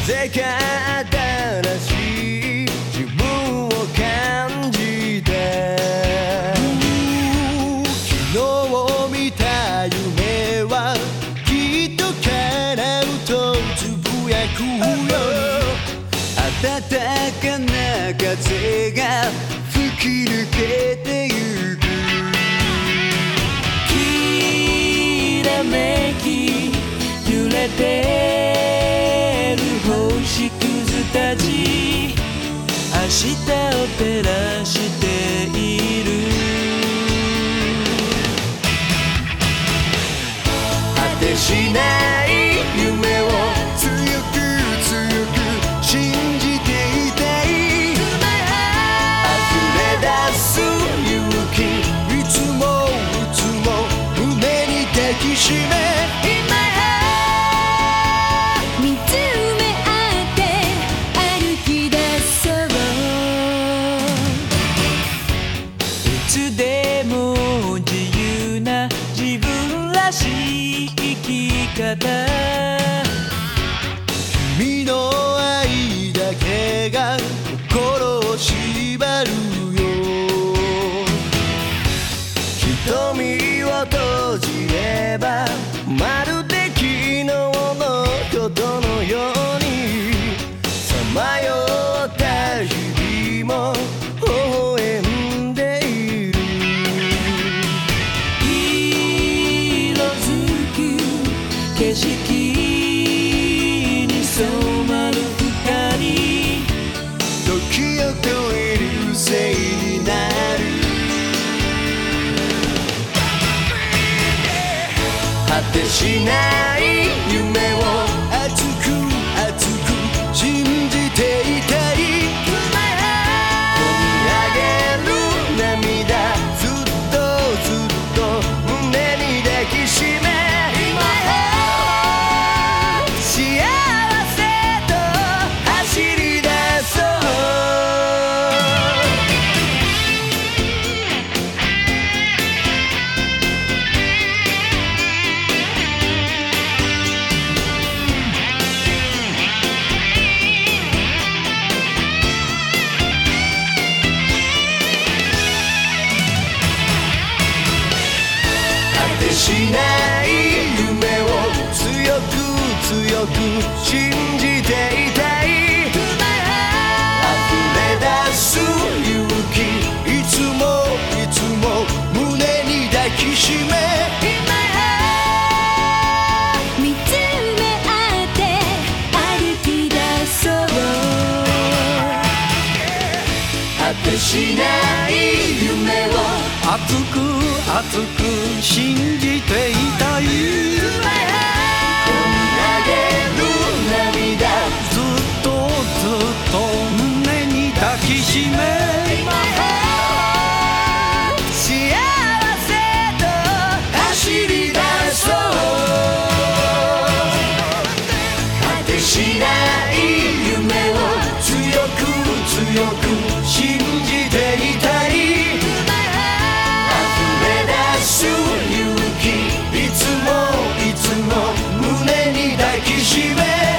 ぜか新しい自分を感じて、昨日見た夢はきっと叶うとつぶやくよ。暖かな風が吹き抜けてゆく、 きらめき揺れてる星屑たち、明日を照らしている。 果てしない夢を強く強く信じていたい。溢れ出す勇気、いつもいつも胸に抱きしめ、 見つめ合って歩き出そう。 いつでも自由な自分らしい生き方、 君の愛だけが心を縛るよ。瞳を閉じればまるで昨日のことのように、さまよった日々も微笑んでいる。 色づく景色に染まる光、 時を超えるせいになる。果てしない夢を熱く熱く信じていたい。込み上げる涙、ずっとずっと胸に抱きしめ、幸せと走り出そう。果てしない夢を強く強く信じていたい。溢れ出す勇気、いつもいつも胸に抱きしめ、 見つめ合って歩き出そう。 果てしない夢を熱く熱く信じていたい。 込み上げる涙、 ずっとずっと胸に抱きしめ、 幸せと走り出そう。果てしない夢を強く強く信じていたい。溢れ出す勇気、いつもいつも胸に抱きしめ、